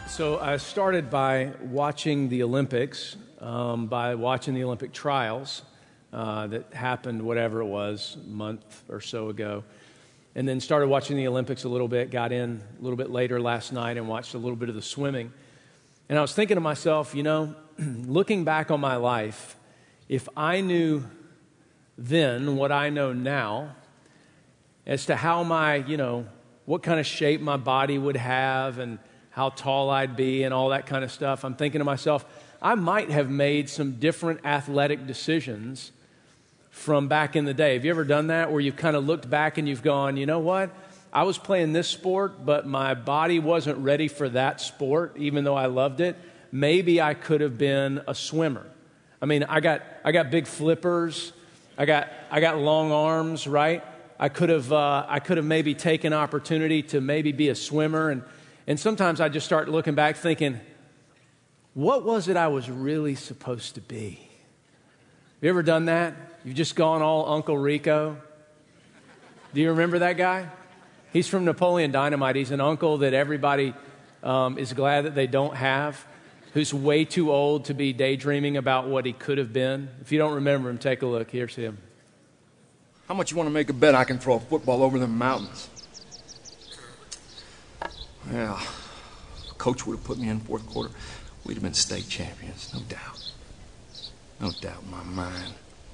So I started by watching the Olympics, by watching the Olympic trials that happened, whatever it was, a month or so ago. And then started watching the Olympics a little bit, got in a little bit later last night and watched a little bit of the swimming. And I was thinking to myself, looking back on my life, if I knew then what I know now as to how what kind of shape my body would have and how tall I'd be and all that kind of stuff, I'm thinking to myself, I might have made some different athletic decisions from back in the day. Have you ever done that where you've kind of looked back and you've gone, you know what? I was playing this sport, but my body wasn't ready for that sport, even though I loved it. Maybe I could have been a swimmer. I mean, I got big flippers. I got long arms, right? I could have maybe taken opportunity to maybe be a swimmer. And sometimes I just start looking back thinking, what was it I was really supposed to be? Have you ever done that? You've just gone all Uncle Rico. Do you remember that guy? He's from Napoleon Dynamite. He's an uncle that everybody is glad that they don't have, who's way too old to be daydreaming about what he could have been. If you don't remember him, take a look. Here's him. How much you want to make a bet I can throw a football over the mountains? Yeah, if Coach would have put me in fourth quarter, we'd have been state champions, no doubt. No doubt in my mind.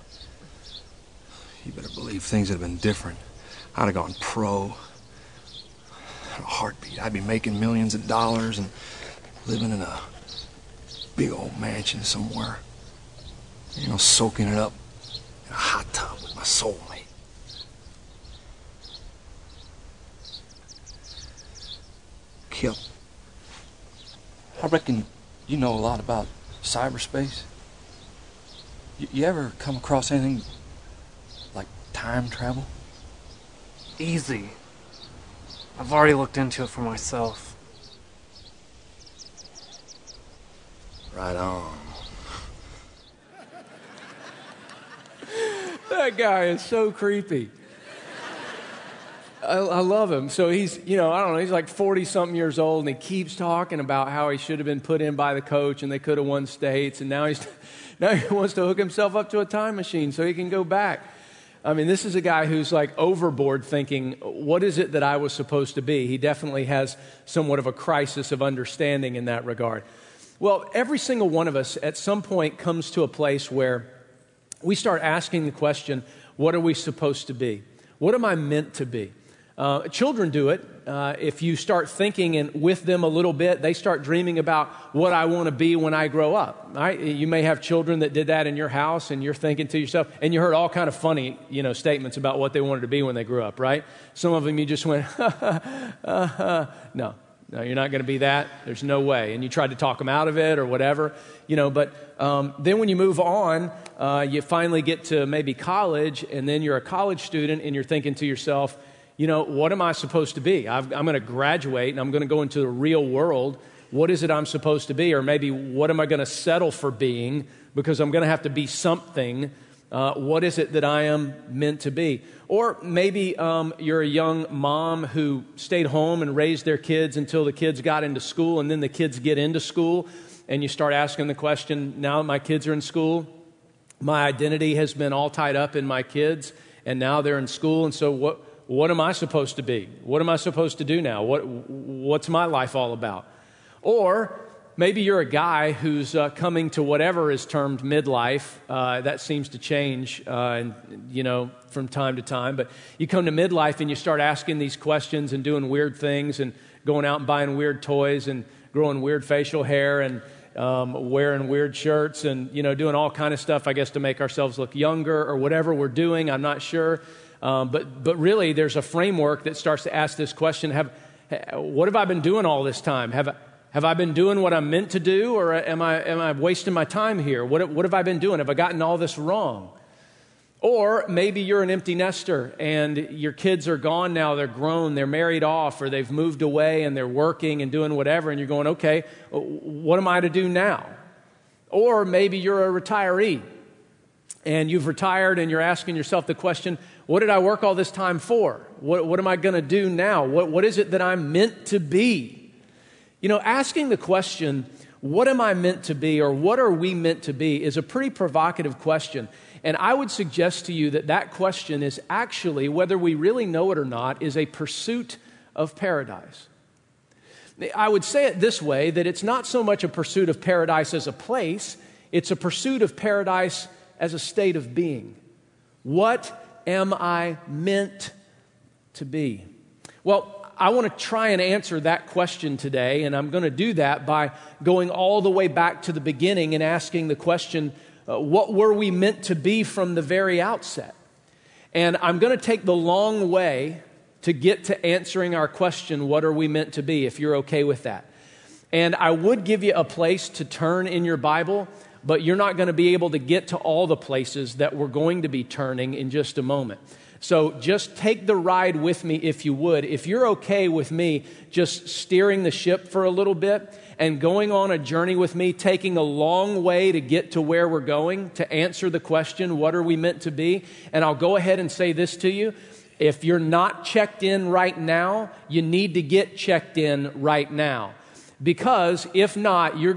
You better believe things would have been different. I'd have gone pro. In a heartbeat. I'd be making millions of dollars and living in a big old mansion somewhere. Soaking it up in a hot tub with my soulmate. Kip, I reckon you know a lot about cyberspace. You ever come across anything like time travel? Easy. I've already looked into it for myself. Right on. That guy is so creepy. I love him. So he's, I don't know, he's like 40-something years old, and he keeps talking about how he should have been put in by the coach, and they could have won states, and now he wants to hook himself up to a time machine so he can go back. I mean, this is a guy who's like overboard thinking, what is it that I was supposed to be? He definitely has somewhat of a crisis of understanding in that regard. Well, every single one of us at some point comes to a place where we start asking the question, what are we supposed to be? What am I meant to be? Children do it. If you start thinking and with them a little bit, they start dreaming about what I want to be when I grow up. Right? You may have children that did that in your house, and you're thinking to yourself, and you heard all kind of funny, statements about what they wanted to be when they grew up. Right? Some of them you just went, no, you're not going to be that. There's no way. And you tried to talk them out of it or whatever, But then when you move on, you finally get to maybe college, and then you're a college student, and you're thinking to yourself, what am I supposed to be? I'm going to graduate, and I'm going to go into the real world. What is it I'm supposed to be? Or maybe what am I going to settle for being because I'm going to have to be something? What is it that I am meant to be? Or maybe you're a young mom who stayed home and raised their kids until the kids got into school, and then the kids get into school, and you start asking the question, now that my kids are in school, my identity has been all tied up in my kids, and now they're in school, and so what am I supposed to be? What am I supposed to do now? What's my life all about? Or maybe you're a guy who's coming to whatever is termed midlife. That seems to change, from time to time. But you come to midlife and you start asking these questions and doing weird things and going out and buying weird toys and growing weird facial hair and wearing weird shirts and, doing all kind of stuff, I guess, to make ourselves look younger or whatever we're doing. I'm not sure. But really, there's a framework that starts to ask this question, what have I been doing all this time? Have I been doing what I'm meant to do, or am I wasting my time here? What have I been doing? Have I gotten all this wrong? Or maybe you're an empty nester, and your kids are gone now, they're grown, they're married off, or they've moved away, and they're working and doing whatever, and you're going, okay, what am I to do now? Or maybe you're a retiree, and you've retired, and you're asking yourself the question, what did I work all this time for? What am I going to do now? What is it that I'm meant to be? You know, asking the question, what am I meant to be, or what are we meant to be, is a pretty provocative question. And I would suggest to you that that question is actually, whether we really know it or not, is a pursuit of paradise. I would say it this way, that it's not so much a pursuit of paradise as a place, it's a pursuit of paradise as a state of being. What am I meant to be? Well, I want to try and answer that question today, and I'm going to do that by going all the way back to the beginning and asking the question, what were we meant to be from the very outset? And I'm going to take the long way to get to answering our question, what are we meant to be, if you're okay with that. And I would give you a place to turn in your Bible, but you're not going to be able to get to all the places that we're going to be turning in just a moment. So just take the ride with me if you would. If you're okay with me just steering the ship for a little bit and going on a journey with me, taking a long way to get to where we're going, to answer the question, what are we meant to be? And I'll go ahead and say this to you. If you're not checked in right now, you need to get checked in right now. Because if not, you'll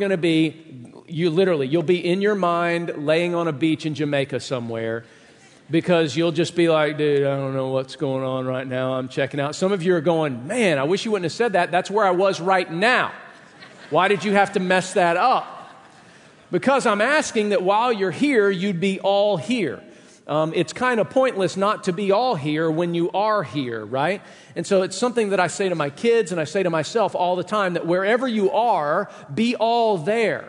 be in your mind laying on a beach in Jamaica somewhere, because you'll just be like, dude, I don't know what's going on right now. I'm checking out. Some of you are going, man, I wish you wouldn't have said that. That's where I was right now. Why did you have to mess that up? Because I'm asking that while you're here, you'd be all here. It's kind of pointless not to be all here when you are here, right? And so it's something that I say to my kids and I say to myself all the time, that wherever you are, be all there.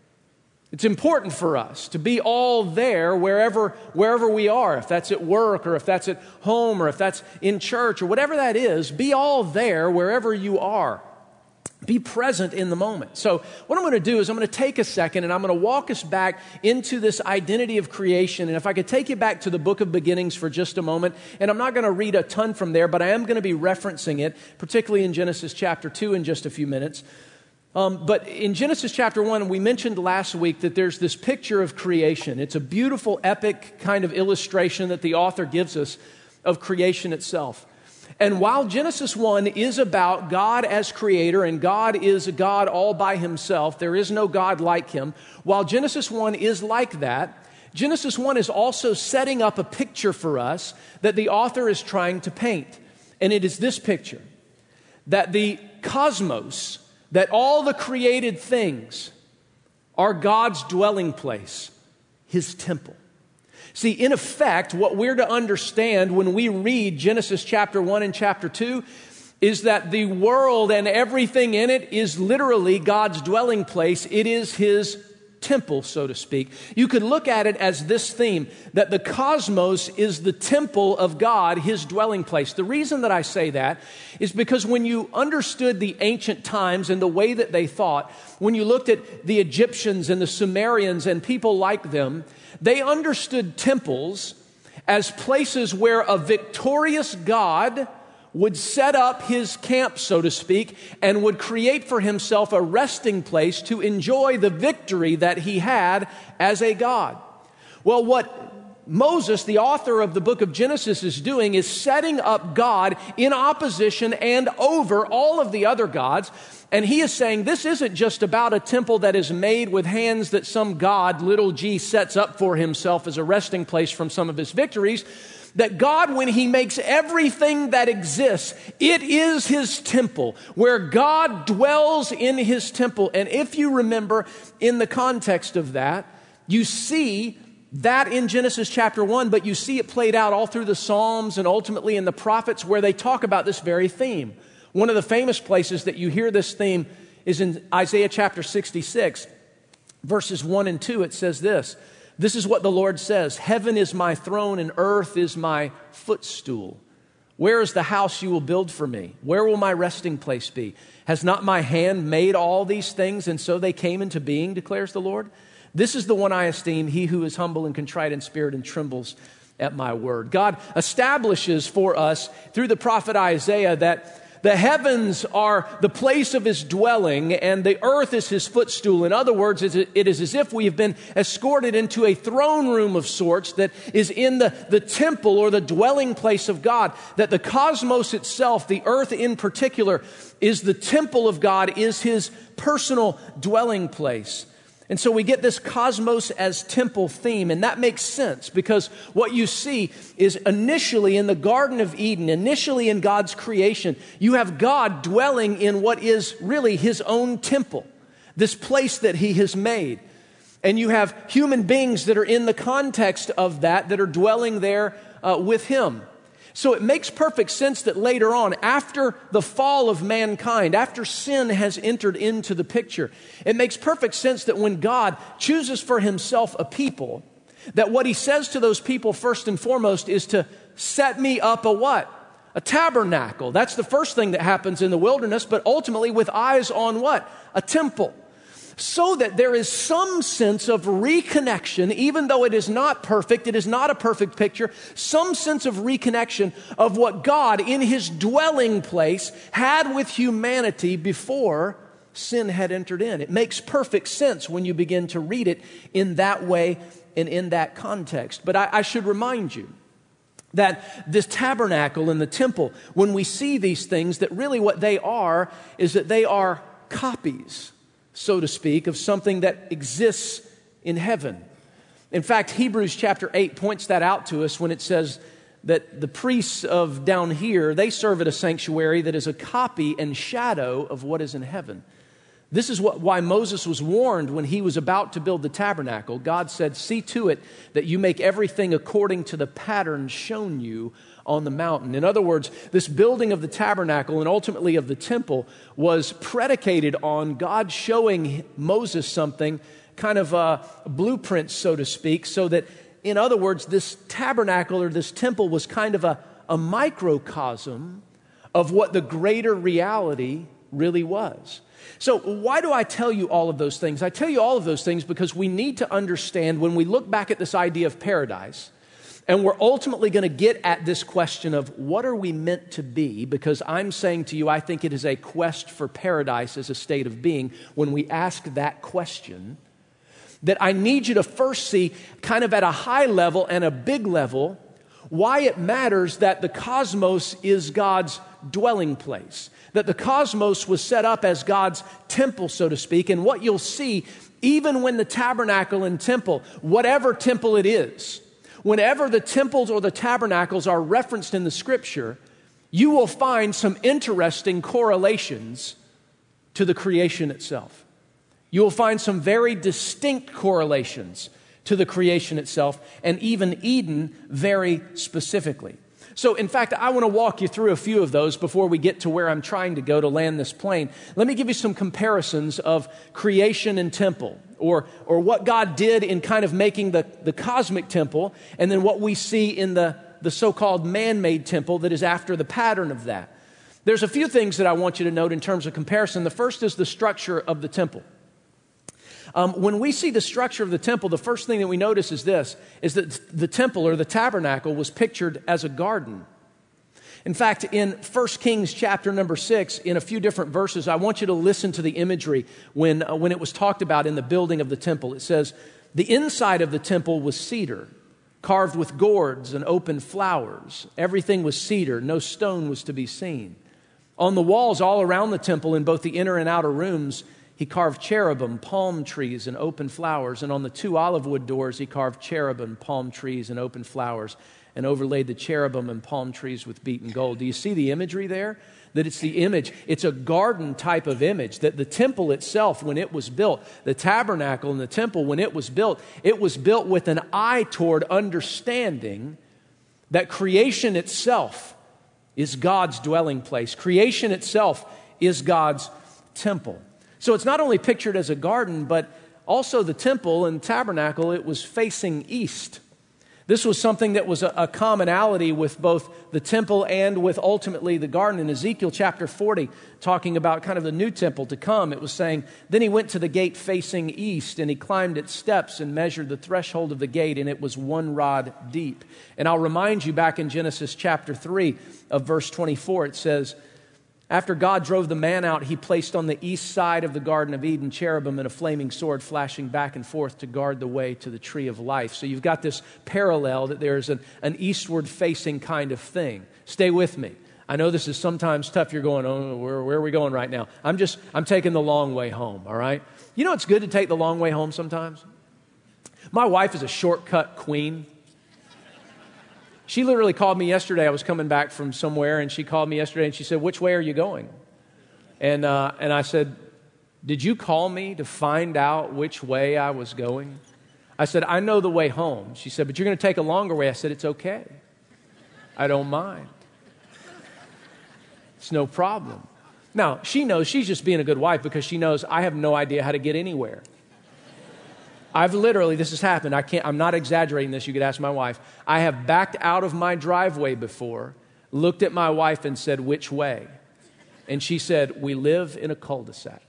It's important for us to be all there wherever we are, if that's at work or if that's at home or if that's in church or whatever that is, be all there wherever you are. Be present in the moment. So what I'm going to do is I'm going to take a second and I'm going to walk us back into this identity of creation. And if I could take you back to the book of beginnings for just a moment, and I'm not going to read a ton from there, but I am going to be referencing it, particularly in Genesis chapter 2 in just a few minutes. But in Genesis chapter 1, we mentioned last week that there's this picture of creation. It's a beautiful, epic kind of illustration that the author gives us of creation itself. And while Genesis 1 is about God as creator, and God is a God all by himself, there is no God like him. While Genesis 1 is like that, Genesis 1 is also setting up a picture for us that the author is trying to paint. And it is this picture, that the cosmos, that all the created things are God's dwelling place, his temple. See, in effect, what we're to understand when we read Genesis chapter 1 and chapter 2 is that the world and everything in it is literally God's dwelling place. It is his temple, so to speak. You could look at it as this theme, that the cosmos is the temple of God, his dwelling place. The reason that I say that is because when you understood the ancient times and the way that they thought, when you looked at the Egyptians and the Sumerians and people like them, they understood temples as places where a victorious God would set up his camp, so to speak, and would create for himself a resting place to enjoy the victory that he had as a God. Well, what Moses, the author of the book of Genesis, is doing is setting up God in opposition and over all of the other gods. And he is saying this isn't just about a temple that is made with hands that some God, little g, sets up for himself as a resting place from some of his victories. That God, when he makes everything that exists, it is his temple, where God dwells in his temple. And if you remember, in the context of that, you see that in Genesis chapter 1, but you see it played out all through the Psalms and ultimately in the prophets, where they talk about this very theme. One of the famous places that you hear this theme is in Isaiah chapter 66, verses 1 and 2. It says this. This is what the Lord says, heaven is my throne and earth is my footstool. Where is the house you will build for me? Where will my resting place be? Has not my hand made all these things, and so they came into being, declares the Lord? This is the one I esteem, he who is humble and contrite in spirit and trembles at my word. God establishes for us through the prophet Isaiah the heavens are the place of his dwelling and the earth is his footstool. In other words, it is as if we have been escorted into a throne room of sorts that is in the temple or the dwelling place of God. That the cosmos itself, the earth in particular, is the temple of God, is his personal dwelling place. And so we get this cosmos as temple theme, and that makes sense because what you see is initially in the Garden of Eden, initially in God's creation, you have God dwelling in what is really his own temple, this place that he has made. And you have human beings that are in the context of that are dwelling there with him. So it makes perfect sense that later on, after the fall of mankind, after sin has entered into the picture, it makes perfect sense that when God chooses for himself a people, that what he says to those people first and foremost is to set me up a what? A tabernacle. That's the first thing that happens in the wilderness, but ultimately with eyes on what? A temple. So that there is some sense of reconnection, even though it is not perfect, it is not a perfect picture, some sense of reconnection of what God in his dwelling place had with humanity before sin had entered in. It makes perfect sense when you begin to read it in that way and in that context. But I should remind you that this tabernacle and the temple, when we see these things, that really what they are is that they are copies, so to speak, of something that exists in heaven. In fact, Hebrews chapter 8 points that out to us when it says that the priests of down here, they serve at a sanctuary that is a copy and shadow of what is in heaven. This is why Moses was warned when he was about to build the tabernacle. God said, see to it that you make everything according to the pattern shown you on the mountain. In other words, this building of the tabernacle and ultimately of the temple was predicated on God showing Moses something, kind of a blueprint, so to speak, so that, in other words, this tabernacle or this temple was kind of a microcosm of what the greater reality really was. So why do I tell you all of those things? I tell you all of those things because we need to understand when we look back at this idea of paradise, and we're ultimately going to get at this question of what are we meant to be, because I'm saying to you, I think it is a quest for paradise as a state of being. When we ask that question, that I need you to first see kind of at a high level and a big level why it matters that the cosmos is God's dwelling place, that the cosmos was set up as God's temple, so to speak. And what you'll see, even when the tabernacle and temple, whatever temple it is, whenever the temples or the tabernacles are referenced in the scripture, you will find some interesting correlations to the creation itself. You will find some very distinct correlations to the creation itself, and even Eden very specifically. So, in fact, I want to walk you through a few of those before we get to where I'm trying to go to land this plane. Let me give you some comparisons of creation and temple, or what God did in kind of making the cosmic temple, and then what we see in the so-called man-made temple that is after the pattern of that. There's a few things that I want you to note in terms of comparison. The first is the structure of the temple. When we see the structure of the temple, the first thing that we notice is this, is that the temple or the tabernacle was pictured as a garden. In fact, in 1 Kings chapter number 6, in a few different verses, I want you to listen to the imagery when it was talked about in the building of the temple. It says, the inside of the temple was cedar, carved with gourds and open flowers. Everything was cedar, no stone was to be seen. On the walls all around the temple, in both the inner and outer rooms, he carved cherubim, palm trees, and open flowers. And on the 2 olive wood doors, he carved cherubim, palm trees, and open flowers, and overlaid the cherubim and palm trees with beaten gold. Do you see the imagery there? That it's the image, it's a garden type of image. That the temple itself, when it was built, the tabernacle and the temple, when it was built with an eye toward understanding that creation itself is God's dwelling place. Creation itself is God's temple. So it's not only pictured as a garden, but also the temple and tabernacle, it was facing east. This was something that was a commonality with both the temple and with ultimately the garden. In Ezekiel chapter 40, talking about kind of the new temple to come, it was saying, then he went to the gate facing east, and he climbed its steps and measured the threshold of the gate, and it was 1 rod deep. And I'll remind you, back in Genesis chapter 3 of verse 24, it says, After God drove the man out, he placed on the east side of the Garden of Eden cherubim and a flaming sword flashing back and forth to guard the way to the tree of life. So you've got this parallel that there's an eastward-facing kind of thing. Stay with me. I know this is sometimes tough. You're going, oh, where are we going right now? I'm taking the long way home, all right? You know it's good to take the long way home sometimes? My wife is a shortcut queen. She literally called me yesterday. I was coming back from somewhere, and she called me yesterday, and she said, which way are you going? And I said, did you call me to find out which way I was going? I said, I know the way home. She said, but you're going to take a longer way. I said, it's okay. I don't mind. It's no problem. Now, she knows she's just being a good wife because she knows I have no idea how to get anywhere. I've literally, this has happened. I'm not exaggerating this. You could ask my wife. I have backed out of my driveway before, looked at my wife and said, which way? And she said, we live in a cul-de-sac.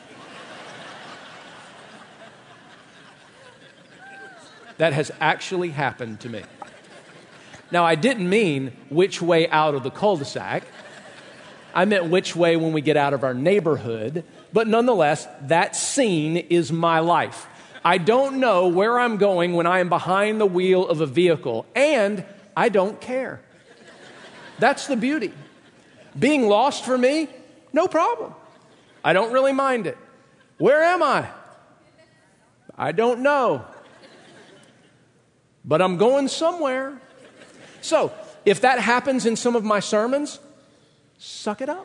That has actually happened to me. Now, I didn't mean which way out of the cul-de-sac. I meant which way when we get out of our neighborhood. But nonetheless, that scene is my life. I don't know where I'm going when I am behind the wheel of a vehicle, and I don't care. That's the beauty. Being lost for me, no problem. I don't really mind it. Where am I? I don't know. But I'm going somewhere. So, if that happens in some of my sermons, suck it up.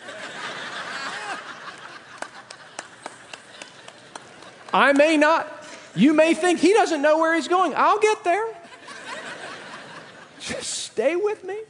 I may not. You may think he doesn't know where he's going. I'll get there. Just stay with me.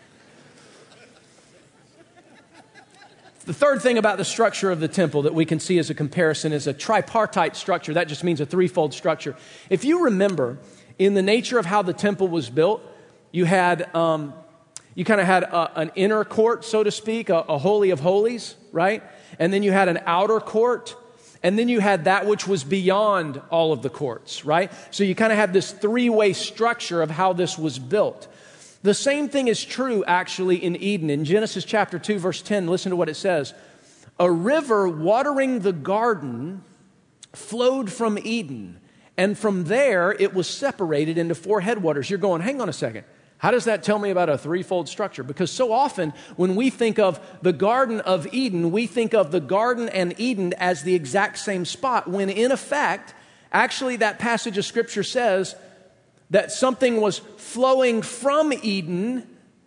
The third thing about the structure of the temple that we can see as a comparison is a tripartite structure. That just means a threefold structure. If you remember, in the nature of how the temple was built, you kind of had an inner court, so to speak, a holy of holies, right? And then you had an outer court. And then you had that which was beyond all of the courts, right? So you kind of had this three-way structure of how this was built. The same thing is true, actually, in Eden. In Genesis chapter 2, verse 10, listen to what it says. A river watering the garden flowed from Eden, and from there it was separated into four headwaters. You're going, hang on a second. How does that tell me about a threefold structure? Because so often when we think of the Garden of Eden, we think of the Garden and Eden as the exact same spot, when in effect, actually that passage of Scripture says that something was flowing from Eden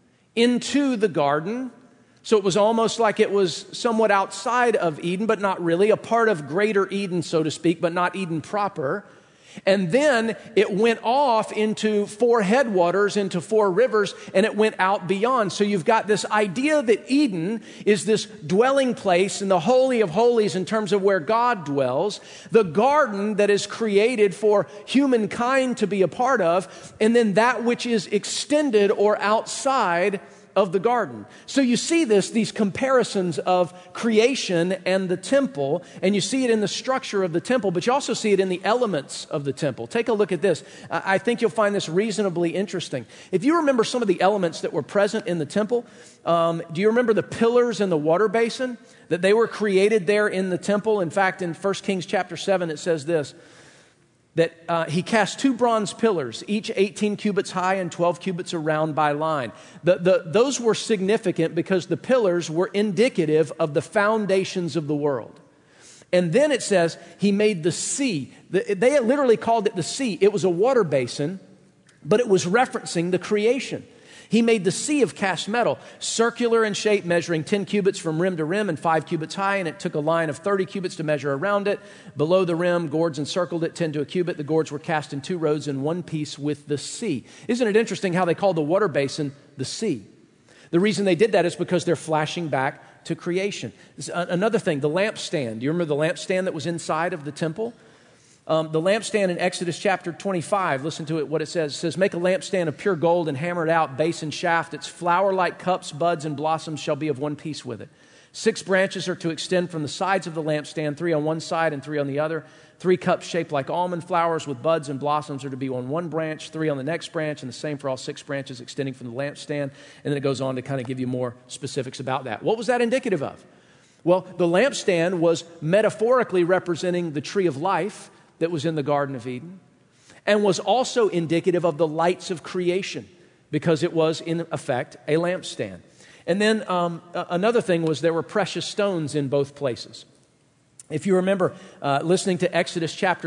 into the garden. So it was almost like it was somewhat outside of Eden, but not really, a part of greater Eden, so to speak, but not Eden proper. And then it went off into four headwaters, into four rivers, and it went out beyond. So you've got this idea that Eden is this dwelling place in the Holy of Holies in terms of where God dwells, the garden that is created for humankind to be a part of, and then that which is extended or outside of the garden. So you see these comparisons of creation and the temple, and you see it in the structure of the temple, but you also see it in the elements of the temple. Take a look at this. I think you'll find this reasonably interesting. If you remember some of the elements that were present in the temple, do you remember the pillars in the water basin? That they were created there in the temple. In fact, in 1 Kings chapter 7, it says this, that he cast 2 bronze pillars, each 18 cubits high and 12 cubits around by line. Those were significant because the pillars were indicative of the foundations of the world. And then it says he made the sea. They literally called it the sea. It was a water basin, but it was referencing the creation. He made the sea of cast metal, circular in shape, measuring 10 cubits from rim to rim and 5 cubits high, and it took a line of 30 cubits to measure around it. Below the rim, gourds encircled it, 10 to a cubit. The gourds were cast in 2 rows in one piece with the sea. Isn't it interesting how they called the water basin the sea? The reason they did that is because they're flashing back to creation. Another thing, the lampstand. Do you remember the lampstand that was inside of the temple? The lampstand in Exodus chapter 25, listen to it, what it says. It says, make a lampstand of pure gold and hammer it out, base and shaft. Its flower-like cups, buds, and blossoms shall be of one piece with it. 6 branches are to extend from the sides of the lampstand, 3 on one side and 3 on the other. 3 cups shaped like almond flowers with buds and blossoms are to be on one branch, 3 on the next branch, and the same for all 6 branches extending from the lampstand. And then it goes on to kind of give you more specifics about that. What was that indicative of? Well, the lampstand was metaphorically representing the tree of life that was in the Garden of Eden, and was also indicative of the lights of creation, because it was, in effect, a lampstand. And then another thing was there were precious stones in both places. If you remember listening to Exodus chapter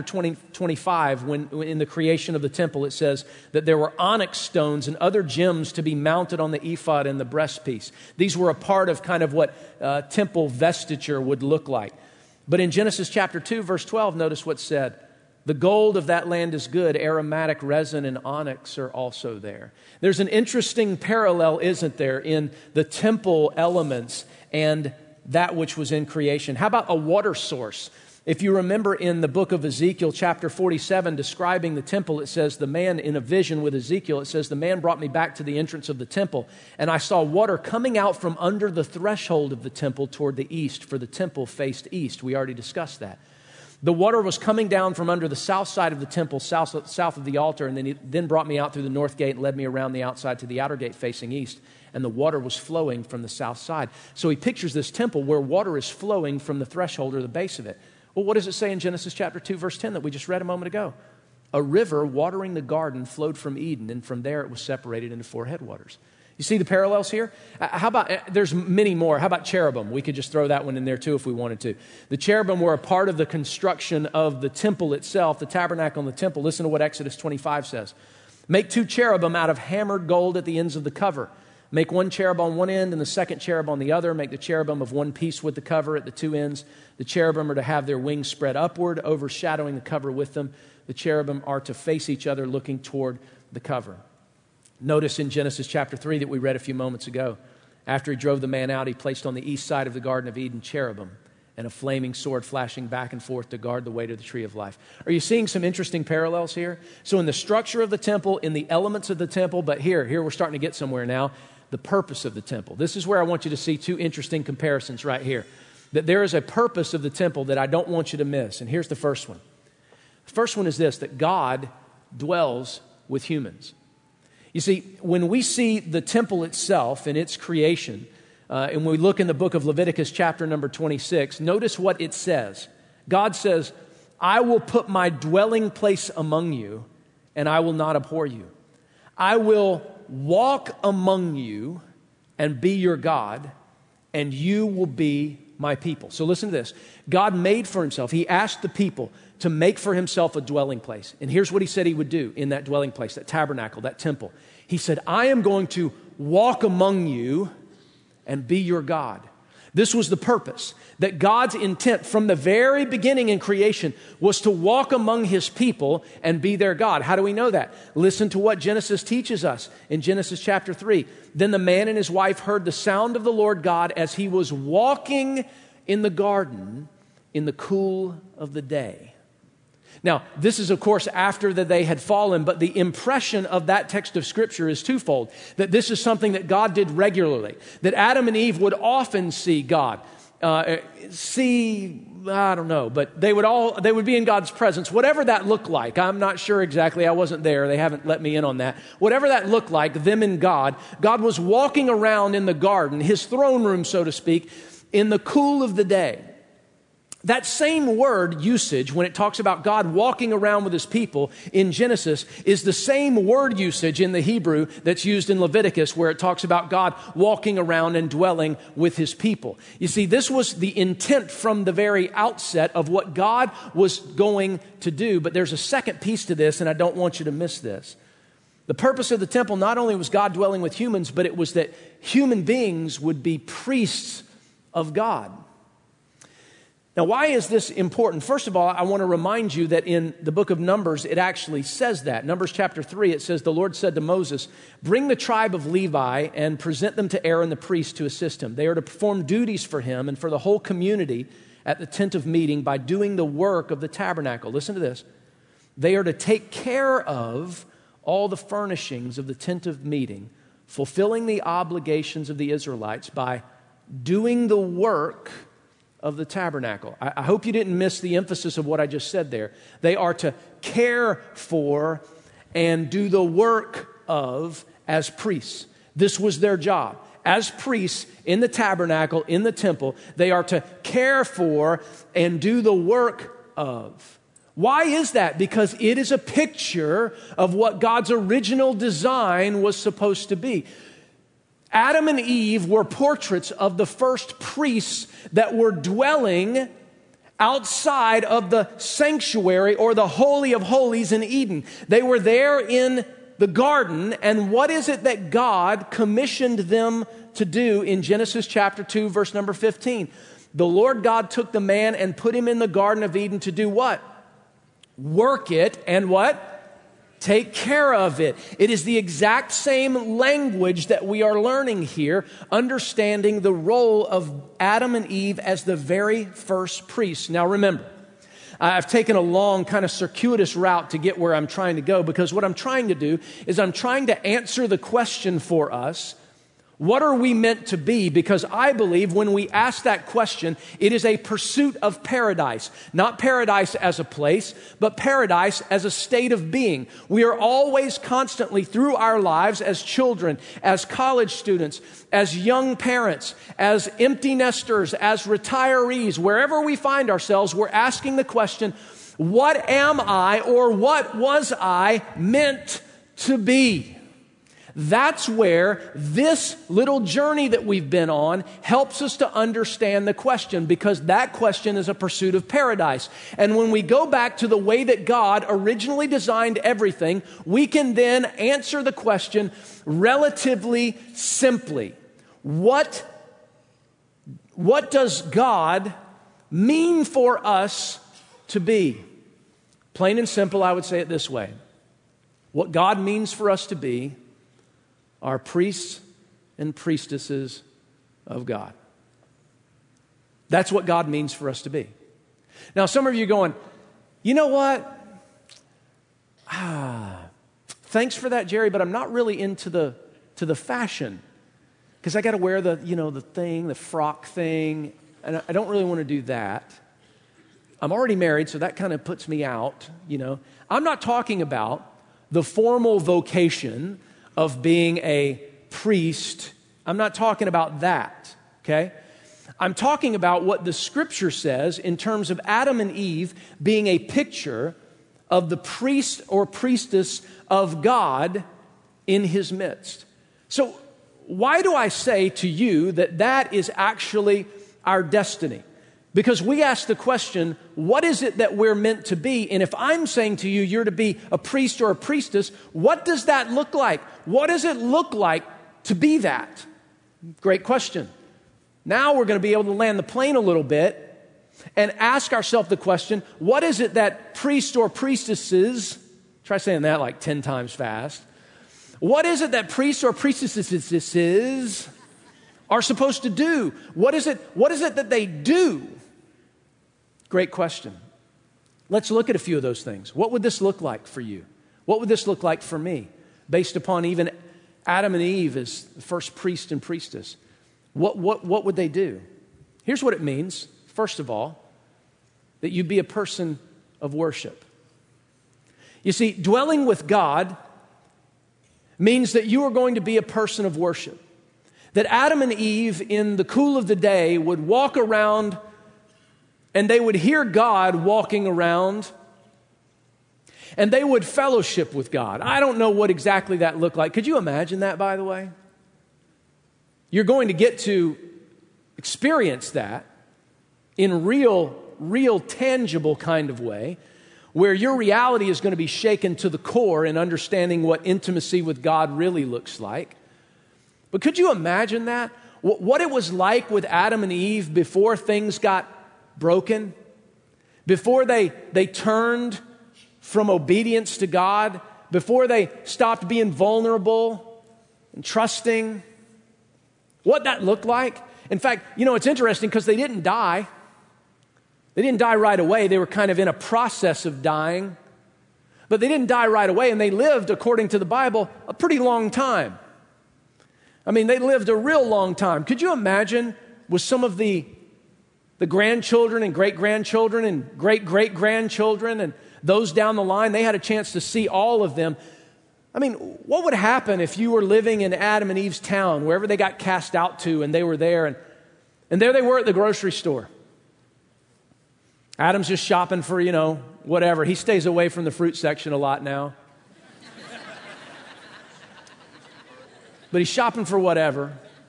25, when in the creation of the temple, it says that there were onyx stones and other gems to be mounted on the ephod and the breastpiece. These were a part of kind of what temple vestiture would look like. But in Genesis chapter 2, verse 12, notice what's said. The gold of that land is good. Aromatic resin and onyx are also there. There's an interesting parallel, isn't there, in the temple elements and that which was in creation. How about a water source? If you remember in the book of Ezekiel, chapter 47, describing the temple, it says the man in a vision with Ezekiel, it says the man brought me back to the entrance of the temple, and I saw water coming out from under the threshold of the temple toward the east, for the temple faced east. We already discussed that. The water was coming down from under the south side of the temple, south of the altar, and then he brought me out through the north gate and led me around the outside to the outer gate facing east. And the water was flowing from the south side. So he pictures this temple where water is flowing from the threshold or the base of it. Well, what does it say in Genesis chapter 2, verse 10 that we just read a moment ago? A river watering the garden flowed from Eden, and from there it was separated into 4 headwaters. You see the parallels here? How about, there's many more. How about cherubim? We could just throw that one in there too if we wanted to. The cherubim were a part of the construction of the temple itself, the tabernacle and the temple. Listen to what Exodus 25 says. Make 2 cherubim out of hammered gold at the ends of the cover. Make 1 cherub on one end and the second cherub on the other. Make the cherubim of one piece with the cover at the 2 ends. The cherubim are to have their wings spread upward, overshadowing the cover with them. The cherubim are to face each other, looking toward the cover. Notice in Genesis chapter 3 that we read a few moments ago, after he drove the man out, he placed on the east side of the Garden of Eden cherubim and a flaming sword flashing back and forth to guard the way to the tree of life. Are you seeing some interesting parallels here? So in the structure of the temple, in the elements of the temple, but here we're starting to get somewhere now, the purpose of the temple. This is where I want you to see 2 interesting comparisons right here. That there is a purpose of the temple that I don't want you to miss. And here's the first one. The first one is this, that God dwells with humans. You see, when we see the temple itself and its creation, and we look in the book of Leviticus chapter number 26, notice what it says. God says, I will put my dwelling place among you, and I will not abhor you. I will walk among you and be your God, and you will be my people. So listen to this. God made for himself, he asked the people to make for himself a dwelling place. And here's what he said he would do in that dwelling place, that tabernacle, that temple. He said, I am going to walk among you and be your God. This was the purpose, that God's intent from the very beginning in creation was to walk among his people and be their God. How do we know that? Listen to what Genesis teaches us in Genesis chapter 3. Then the man and his wife heard the sound of the Lord God as he was walking in the garden in the cool of the day. Now, this is, of course, after that they had fallen, but the impression of that text of Scripture is twofold, that this is something that God did regularly, that Adam and Eve would often see God, but they would be in God's presence, whatever that looked like. I'm not sure exactly. I wasn't there. They haven't let me in on that. Whatever that looked like, them and God was walking around in the garden, his throne room, so to speak, in the cool of the day. That same word usage, when it talks about God walking around with his people in Genesis, is the same word usage in the Hebrew that's used in Leviticus, where it talks about God walking around and dwelling with his people. You see, this was the intent from the very outset of what God was going to do. But there's a second piece to this, and I don't want you to miss this. The purpose of the temple not only was God dwelling with humans, but it was that human beings would be priests of God. Now, why is this important? First of all, I want to remind you that in the book of Numbers, it actually says that. Numbers chapter 3, it says, the Lord said to Moses, bring the tribe of Levi and present them to Aaron the priest to assist him. They are to perform duties for him and for the whole community at the tent of meeting by doing the work of the tabernacle. Listen to this. They are to take care of all the furnishings of the tent of meeting, fulfilling the obligations of the Israelites by doing the work of the tabernacle. I hope you didn't miss the emphasis of what I just said there. They are to care for and do the work of as priests. This was their job. As priests in the tabernacle, in the temple, they are to care for and do the work of. Why is that? Because it is a picture of what God's original design was supposed to be. Adam and Eve were portraits of the first priests that were dwelling outside of the sanctuary or the Holy of Holies in Eden. They were there in the garden, and what is it that God commissioned them to do in Genesis chapter 2, verse number 15? The Lord God took the man and put him in the Garden of Eden to do what? Work it and what? Take care of it. It is the exact same language that we are learning here, understanding the role of Adam and Eve as the very first priests. Now remember, I've taken a long kind of circuitous route to get where I'm trying to go, because what I'm trying to do is I'm trying to answer the question for us, what are we meant to be? Because I believe when we ask that question, it is a pursuit of paradise. Not paradise as a place, but paradise as a state of being. We are always constantly through our lives as children, as college students, as young parents, as empty nesters, as retirees, wherever we find ourselves, we're asking the question, what am I, or what was I meant to be? That's where this little journey that we've been on helps us to understand the question, because that question is a pursuit of paradise. And when we go back to the way that God originally designed everything, we can then answer the question relatively simply. What does God mean for us to be? Plain and simple, I would say it this way. What God means for us to be are priests and priestesses of God. That's what God means for us to be. Now, some of you are going, you know what? Thanks for that, Jerry, but I'm not really into the fashion, because I got to wear the frock thing, and I don't really want to do that. I'm already married, so that kind of puts me out, I'm not talking about the formal vocation of being a priest. I'm not talking about that, okay? I'm talking about what the Scripture says in terms of Adam and Eve being a picture of the priest or priestess of God in His midst. So why do I say to you that that is actually our destiny? Because we ask the question, what is it that we're meant to be? And if I'm saying to you, you're to be a priest or a priestess, what does that look like? What does it look like to be that? Great question. Now we're going to be able to land the plane a little bit and ask ourselves the question, what is it that priests or priestesses, try saying that like 10 times fast. What is it that priests or priestesses are supposed to do? What is it that they do? Great question. Let's look at a few of those things. What would this look like for you? What would this look like for me? Based upon even Adam and Eve as the first priest and priestess. What would they do? Here's what it means. First of all, that you be a person of worship. You see, dwelling with God means that you are going to be a person of worship. That Adam and Eve in the cool of the day would walk around and they would hear God walking around, and they would fellowship with God. I don't know what exactly that looked like. Could you imagine that, by the way? You're going to get to experience that in real tangible kind of way, where your reality is going to be shaken to the core in understanding what intimacy with God really looks like. But could you imagine that? What it was like with Adam and Eve before things got broken, before they turned from obedience to God, before they stopped being vulnerable and trusting, what that looked like. In fact, it's interesting because they didn't die. They didn't die right away. They were kind of in a process of dying, but they didn't die right away, and they lived, according to the Bible, a pretty long time. I mean, they lived a real long time. Could you imagine with some of the grandchildren and great-grandchildren and great-great-grandchildren and those down the line. They had a chance to see all of them. I mean, what would happen if you were living in Adam and Eve's town, wherever they got cast out to, and they were there, and there they were at the grocery store. Adam's just shopping for, whatever. He stays away from the fruit section a lot now. But he's shopping for whatever.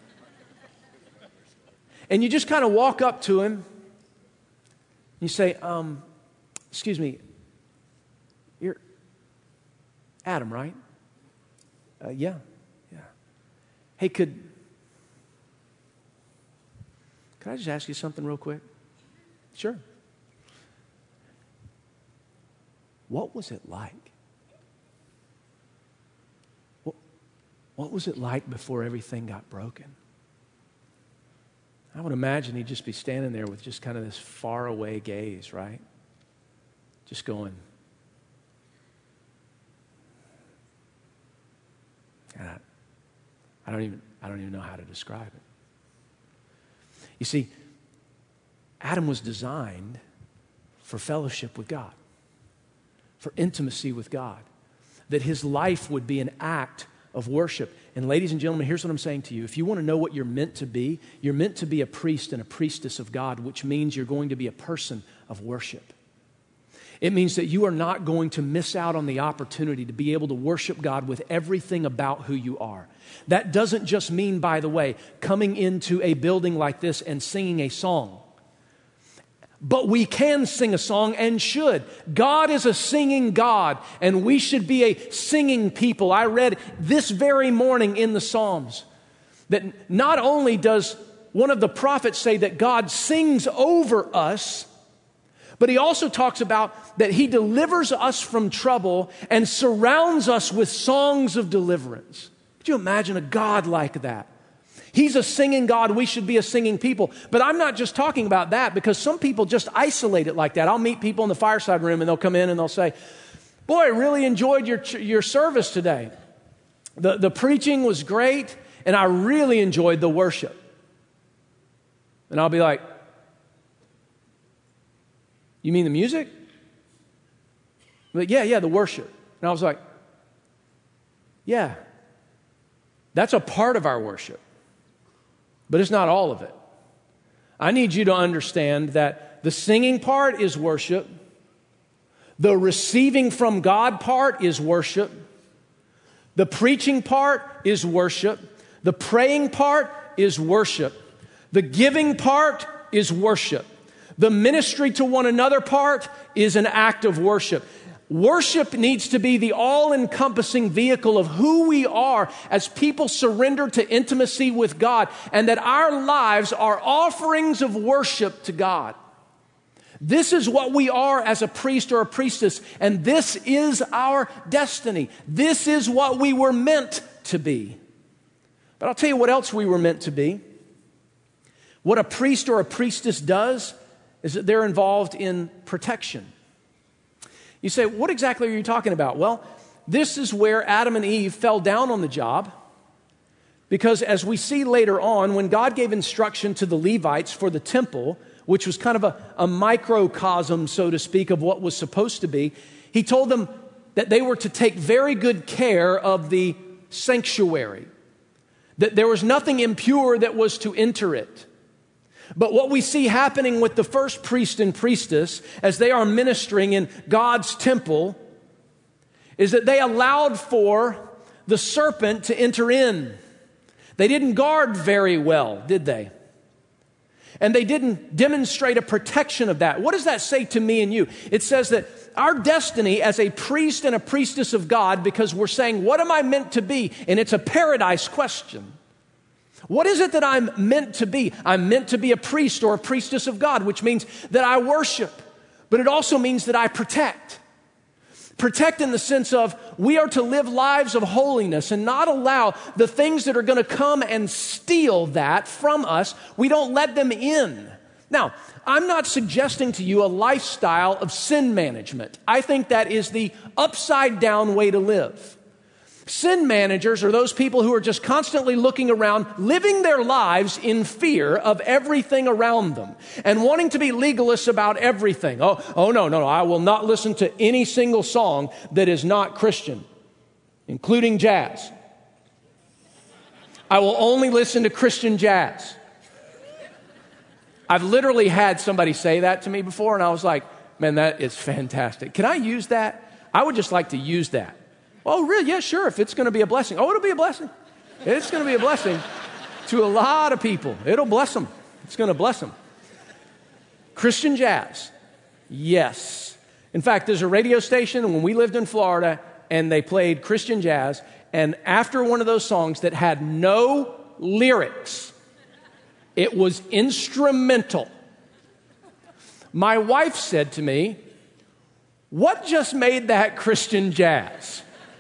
And you just kind of walk up to him. You say, excuse me, you're Adam, right? Yeah. Hey, could I just ask you something real quick? Sure. What was it like? What was it like before everything got broken? I would imagine he'd just be standing there with just kind of this faraway gaze, right? Just going. And I don't even know how to describe it. You see, Adam was designed for fellowship with God, for intimacy with God, that his life would be an act of worship. And ladies and gentlemen, here's what I'm saying to you. If you want to know what you're meant to be a priest and a priestess of God, which means you're going to be a person of worship. It means that you are not going to miss out on the opportunity to be able to worship God with everything about who you are. That doesn't just mean, by the way, coming into a building like this and singing a song. But we can sing a song and should. God is a singing God, and we should be a singing people. I read this very morning in the Psalms that not only does one of the prophets say that God sings over us, but he also talks about that he delivers us from trouble and surrounds us with songs of deliverance. Could you imagine a God like that? He's a singing God. We should be a singing people. But I'm not just talking about that, because some people just isolate it like that. I'll meet people in the fireside room and they'll come in and they'll say, boy, I really enjoyed your service today. The preaching was great and I really enjoyed the worship. And I'll be like, you mean the music? Like, yeah, the worship. And I was like, yeah, that's a part of our worship. But it's not all of it. I need you to understand that the singing part is worship. The receiving from God part is worship. The preaching part is worship. The praying part is worship. The giving part is worship. The ministry to one another part is an act of worship. Worship needs to be the all-encompassing vehicle of who we are as people surrender to intimacy with God, and that our lives are offerings of worship to God. This is what we are as a priest or a priestess, and this is our destiny. This is what we were meant to be. But I'll tell you what else we were meant to be. What a priest or a priestess does is that they're involved in protection. You say, what exactly are you talking about? Well, this is where Adam and Eve fell down on the job, because as we see later on, when God gave instruction to the Levites for the temple, which was kind of a microcosm, so to speak, of what was supposed to be, he told them that they were to take very good care of the sanctuary, that there was nothing impure that was to enter it. But what we see happening with the first priest and priestess as they are ministering in God's temple is that they allowed for the serpent to enter in. They didn't guard very well, did they? And they didn't demonstrate a protection of that. What does that say to me and you? It says that our destiny as a priest and a priestess of God, because we're saying, what am I meant to be? And it's a paradise question. What is it that I'm meant to be? I'm meant to be a priest or a priestess of God, which means that I worship, but it also means that I protect. Protect in the sense of we are to live lives of holiness and not allow the things that are going to come and steal that from us. We don't let them in. Now, I'm not suggesting to you a lifestyle of sin management. I think that is the upside down way to live. Sin managers are those people who are just constantly looking around, living their lives in fear of everything around them and wanting to be legalists about everything. Oh, no, I will not listen to any single song that is not Christian, including jazz. I will only listen to Christian jazz. I've literally had somebody say that to me before, and I was like, man, that is fantastic. Can I use that? I would just like to use that. Oh, really? Yeah, sure, if it's going to be a blessing. Oh, it'll be a blessing. It's going to be a blessing to a lot of people. It'll bless them. It's going to bless them. Christian jazz. Yes. In fact, there's a radio station when we lived in Florida, and they played Christian jazz, and after one of those songs that had no lyrics, it was instrumental. My wife said to me, "What just made that Christian jazz?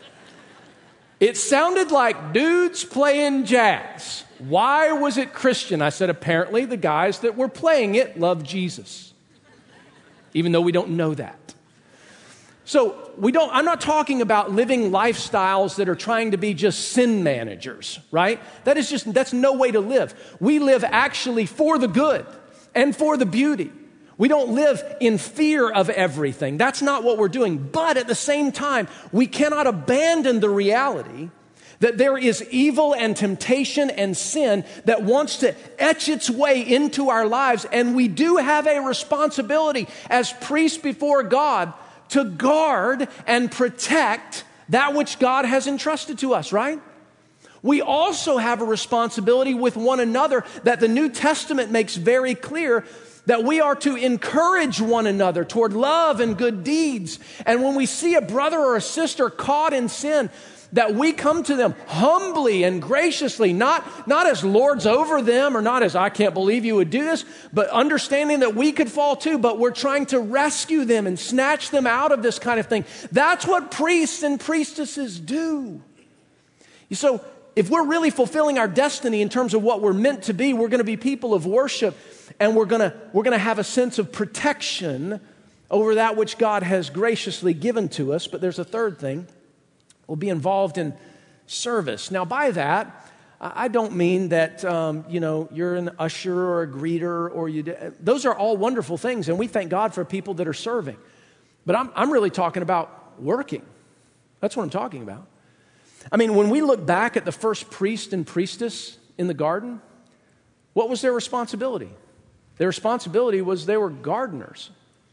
It sounded like dudes playing jazz. Why was it Christian?" I said, apparently the guys that were playing it loved Jesus, even though we don't know that. So I'm not talking about living lifestyles that are trying to be just sin managers, right? That's no way to live. We live actually for the good and for the beauty. We don't live in fear of everything. That's not what we're doing. But at the same time, we cannot abandon the reality that there is evil and temptation and sin that wants to etch its way into our lives. And we do have a responsibility as priests before God to guard and protect that which God has entrusted to us, right? We also have a responsibility with one another that the New Testament makes very clear, that we are to encourage one another toward love and good deeds. And when we see a brother or a sister caught in sin, that we come to them humbly and graciously, not as lords over them or not as, I can't believe you would do this, but understanding that we could fall too, but we're trying to rescue them and snatch them out of this kind of thing. That's what priests and priestesses do. So if we're really fulfilling our destiny in terms of what we're meant to be, we're going to be people of worship, and we're going to have a sense of protection over that which God has graciously given to us. But there's a third thing. We'll be involved in service. Now, by that, I don't mean that, you're an usher or a greeter or those are all wonderful things, and we thank God for people that are serving. But I'm really talking about working. That's what I'm talking about. I mean, when we look back at the first priest and priestess in the garden, what was their responsibility? Their responsibility was they were gardeners.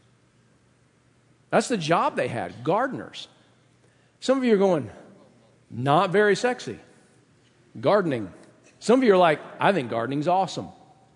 That's the job they had, gardeners. Some of you are going, not very sexy. Gardening. Some of you are like, I think gardening's awesome.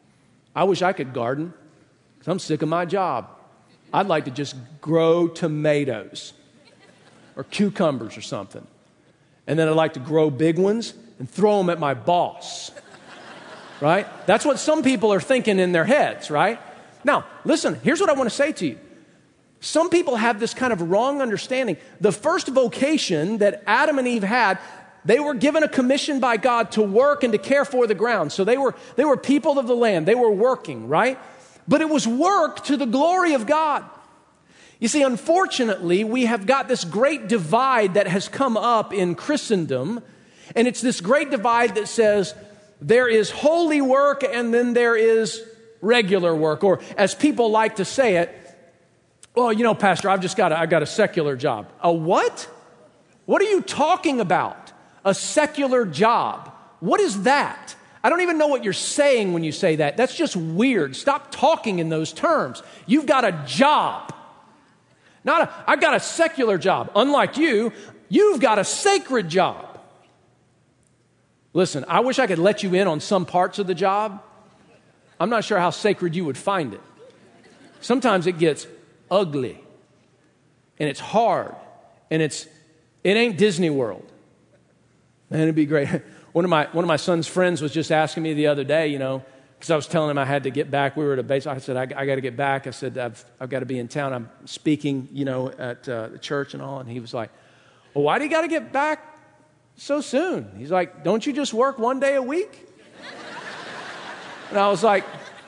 I wish I could garden because I'm sick of my job. I'd like to just grow tomatoes or cucumbers or something. And then I'd like to grow big ones and throw them at my boss. Right? That's what some people are thinking in their heads, right? Now, listen, here's what I want to say to you. Some people have this kind of wrong understanding. The first vocation that Adam and Eve had, they were given a commission by God to work and to care for the ground. So they were people of the land. They were working, right? But it was work to the glory of God. You see, unfortunately, we have got this great divide that has come up in Christendom, and it's this great divide that says there is holy work and then there is regular work, or as people like to say it, well, Pastor, I've got a secular job. A what? What are you talking about? A secular job. What is that? I don't even know what you're saying when you say that. That's just weird. Stop talking in those terms. You've got a job. I've got a secular job. Unlike you, you've got a sacred job. Listen, I wish I could let you in on some parts of the job. I'm not sure how sacred you would find it. Sometimes it gets ugly, and it's hard, and it ain't Disney World. Man, it'd be great. One of my son's friends was just asking me the other day, because I was telling him I had to get back. We were at a base. I said, I got to get back. I said, I've got to be in town. I'm speaking, at the church and all. And he was like, well, why do you got to get back so soon? He's like, don't you just work one day a week? And I was like,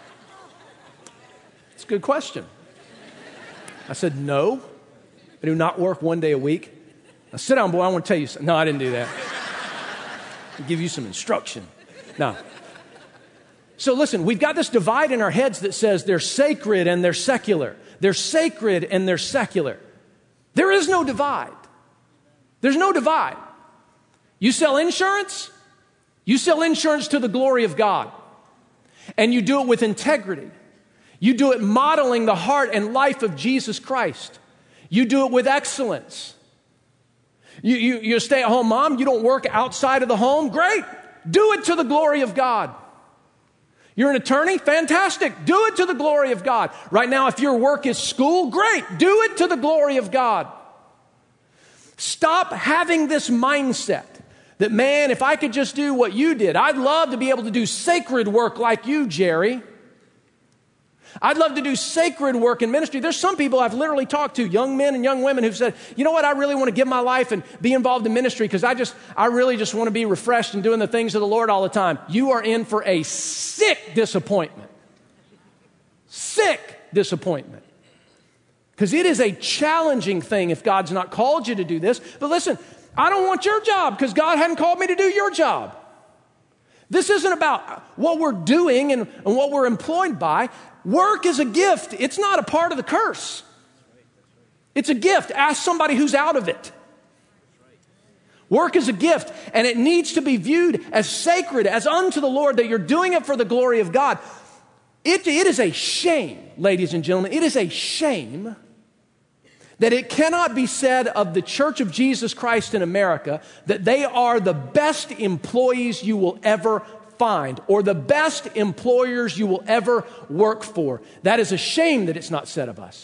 it's a good question. I said, no, I do not work one day a week. Now sit down, boy, I want to tell you something. No, I didn't do that. I'll give you some instruction. No. So listen, we've got this divide in our heads that says they're sacred and they're secular. They're sacred and they're secular. There is no divide. There's no divide. You sell insurance to the glory of God. And you do it with integrity. You do it modeling the heart and life of Jesus Christ. You do it with excellence. You're a stay-at-home mom. You don't work outside of the home. Great. Do it to the glory of God. You're an attorney? Fantastic. Do it to the glory of God. Right now, if your work is school, great. Do it to the glory of God. Stop having this mindset that, man, if I could just do what you did, I'd love to be able to do sacred work like you, Jerry. I'd love to do sacred work in ministry. There's some people I've literally talked to, young men and young women who've said, you know what, I really want to give my life and be involved in ministry because I really just want to be refreshed and doing the things of the Lord all the time. You are in for a sick disappointment. Sick disappointment. Because it is a challenging thing if God's not called you to do this. But listen, I don't want your job because God hadn't called me to do your job. This isn't about what we're doing and what we're employed by. Work is a gift. It's not a part of the curse. It's a gift. Ask somebody who's out of it. Work is a gift, and it needs to be viewed as sacred, as unto the Lord, that you're doing it for the glory of God. It is a shame, ladies and gentlemen, it is a shame that it cannot be said of the Church of Jesus Christ in America that they are the best employees you will ever find or the best employers you will ever work for. That is a shame that it's not said of us.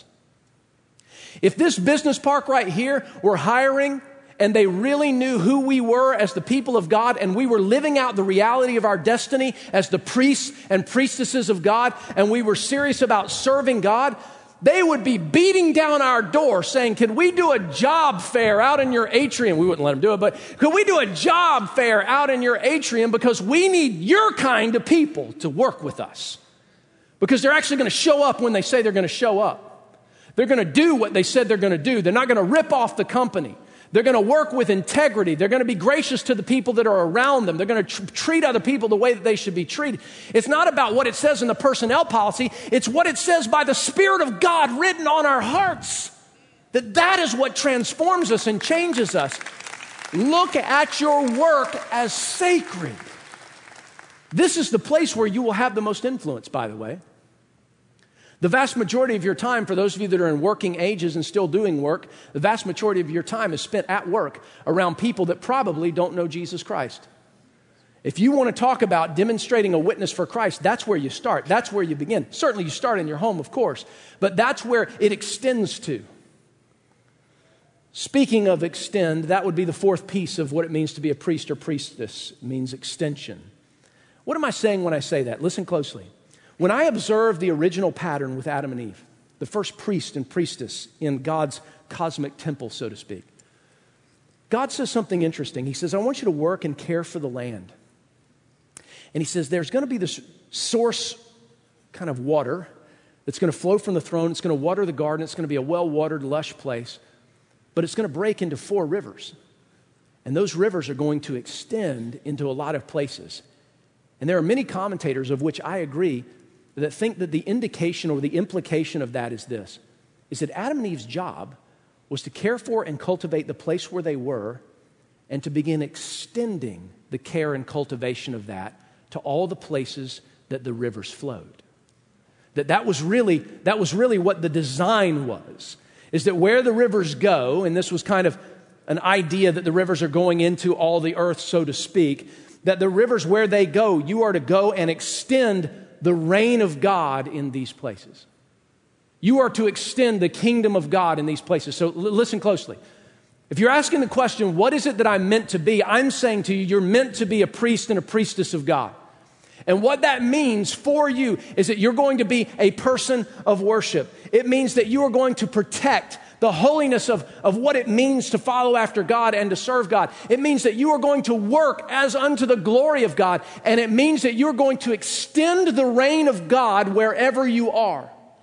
If this business park right here were hiring and they really knew who we were as the people of God and we were living out the reality of our destiny as the priests and priestesses of God and we were serious about serving God, they would be beating down our door saying, can we do a job fair out in your atrium? We wouldn't let them do it, but could we do a job fair out in your atrium because we need your kind of people to work with us. Because they're actually going to show up when they say they're going to show up. They're going to do what they said they're going to do. They're not going to rip off the company. They're going to work with integrity. They're going to be gracious to the people that are around them. They're going to treat other people the way that they should be treated. It's not about what it says in the personnel policy. It's what it says by the Spirit of God written on our hearts. That is what transforms us and changes us. Look at your work as sacred. This is the place where you will have the most influence, by the way. The vast majority of your time, for those of you that are in working ages and still doing work, the vast majority of your time is spent at work around people that probably don't know Jesus Christ. If you want to talk about demonstrating a witness for Christ, that's where you start. That's where you begin. Certainly you start in your home, of course, but that's where it extends to. Speaking of extend, that would be the fourth piece of what it means to be a priest or priestess. It means extension. What am I saying when I say that? Listen closely. When I observe the original pattern with Adam and Eve, the first priest and priestess in God's cosmic temple, so to speak, God says something interesting. He says, I want you to work and care for the land. And he says, there's going to be this source kind of water that's going to flow from the throne. It's going to water the garden. It's going to be a well-watered, lush place. But it's going to break into 4 rivers. And those rivers are going to extend into a lot of places. And there are many commentators, of which I agree, that think that the indication or the implication of that is this, is that Adam and Eve's job was to care for and cultivate the place where they were and to begin extending the care and cultivation of that to all the places that the rivers flowed. That was really what the design was, is that where the rivers go, and this was kind of an idea that the rivers are going into all the earth, so to speak, that the rivers where they go, you are to go and extend the reign of God in these places. You are to extend the kingdom of God in these places. So listen closely. If you're asking the question, what is it that I'm meant to be? I'm saying to you, you're meant to be a priest and a priestess of God. And what that means for you is that you're going to be a person of worship. It means that you are going to protect the holiness of what it means to follow after God and to serve God. It means that you are going to work as unto the glory of God. And it means that you're going to extend the reign of God wherever you are.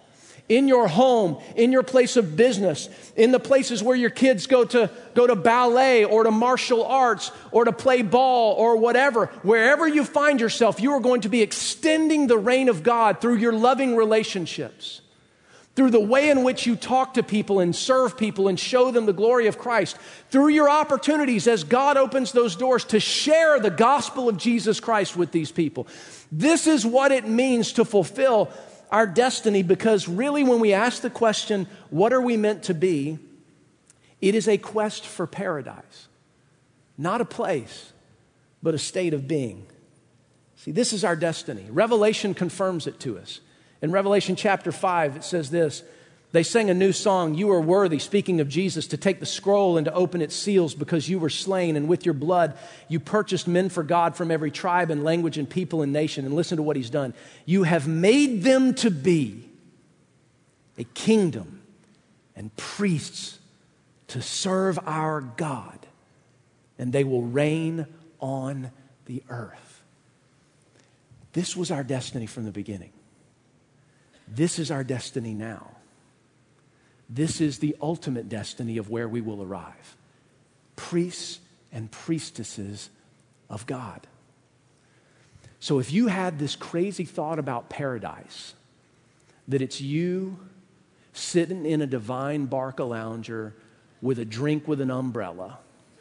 in your home, in your place of business, in the places where your kids go to ballet or to martial arts or to play ball or whatever. Wherever you find yourself, you are going to be extending the reign of God through your loving relationships, through the way in which you talk to people and serve people and show them the glory of Christ, through your opportunities as God opens those doors to share the gospel of Jesus Christ with these people. This is what it means to fulfill our destiny, because really when we ask the question, what are we meant to be? It is a quest for paradise. Not a place, but a state of being. See, this is our destiny. Revelation confirms it to us. In Revelation chapter 5, it says this: they sang a new song, "You are worthy," speaking of Jesus, "to take the scroll and to open its seals, because you were slain, and with your blood you purchased men for God from every tribe and language and people and nation." And listen to what he's done. "You have made them to be a kingdom and priests to serve our God, and they will reign on the earth." This was our destiny from the beginning. This is our destiny now. This is the ultimate destiny of where we will arrive. Priests and priestesses of God. So if you had this crazy thought about paradise, that it's you sitting in a divine Barcalounger with a drink with an umbrella,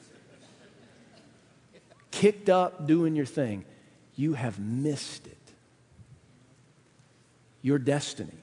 kicked up doing your thing, you have missed it. Your destiny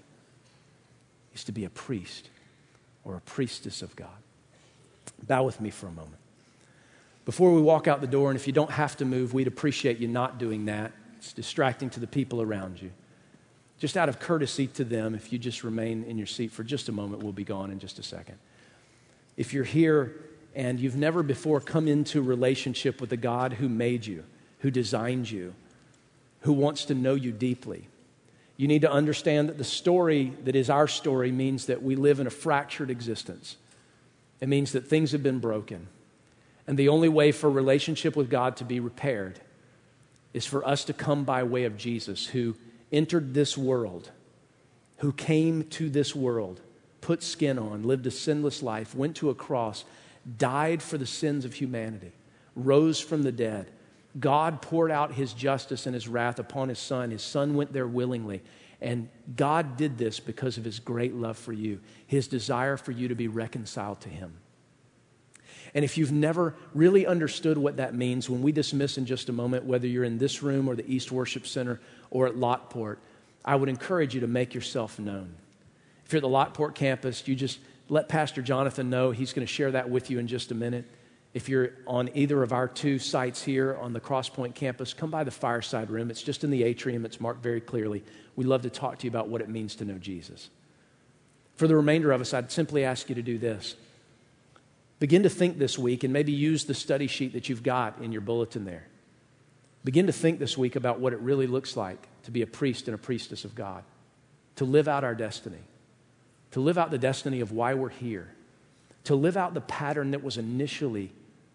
is to be a priest or a priestess of God. Bow with me for a moment. Before we walk out the door, and if you don't have to move, we'd appreciate you not doing that. It's distracting to the people around you. Just out of courtesy to them, if you just remain in your seat for just a moment, we'll be gone in just a second. If you're here and you've never before come into relationship with the God who made you, who designed you, who wants to know you deeply, you need to understand that the story that is our story means that we live in a fractured existence. It means that things have been broken. And the only way for relationship with God to be repaired is for us to come by way of Jesus, who entered this world, who came to this world, put skin on, lived a sinless life, went to a cross, died for the sins of humanity, rose from the dead. God poured out his justice and his wrath upon his Son. His Son went there willingly. And God did this because of his great love for you, his desire for you to be reconciled to him. And if you've never really understood what that means, when we dismiss in just a moment, whether you're in this room or the East Worship Center or at Lockport, I would encourage you to make yourself known. If you're at the Lockport campus, you just let Pastor Jonathan know. He's going to share that with you in just a minute. If you're on either of our two sites here on the Crosspoint campus, come by the fireside room. It's just in the atrium. It's marked very clearly. We'd love to talk to you about what it means to know Jesus. For the remainder of us, I'd simply ask you to do this. Begin to think this week, and maybe use the study sheet that you've got in your bulletin there. Begin to think this week about what it really looks like to be a priest and a priestess of God, to live out our destiny, to live out the destiny of why we're here, to live out the pattern that was initially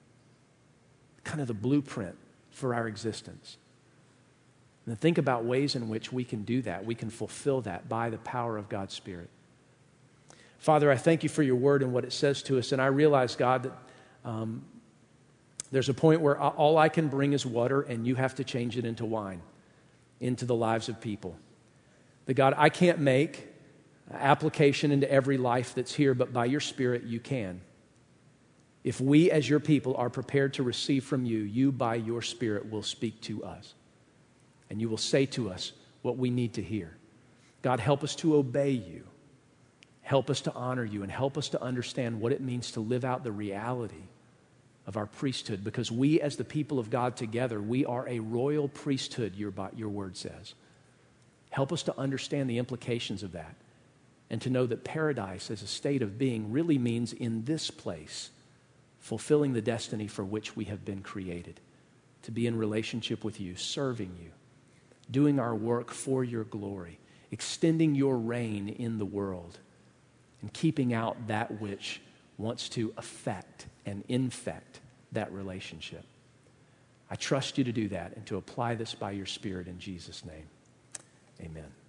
kind of the blueprint for our existence. And then think about ways in which we can do that. We can fulfill that by the power of God's Spirit. Father, I thank you for your word and what it says to us. And I realize, God, that there's a point where all I can bring is water, and you have to change it into wine, into the lives of people. That, God, I can't make application into every life that's here, but by your Spirit you can. If we as your people are prepared to receive from you, you by your Spirit will speak to us. And you will say to us what we need to hear. God, help us to obey you. Help us to honor you, and help us to understand what it means to live out the reality of our priesthood. Because we as the people of God together, we are a royal priesthood, your word says. Help us to understand the implications of that, and to know that paradise as a state of being really means in this place, fulfilling the destiny for which we have been created, to be in relationship with you, serving you, doing our work for your glory, extending your reign in the world, and keeping out that which wants to affect and infect that relationship. I trust you to do that and to apply this by your Spirit in Jesus' name. Amen.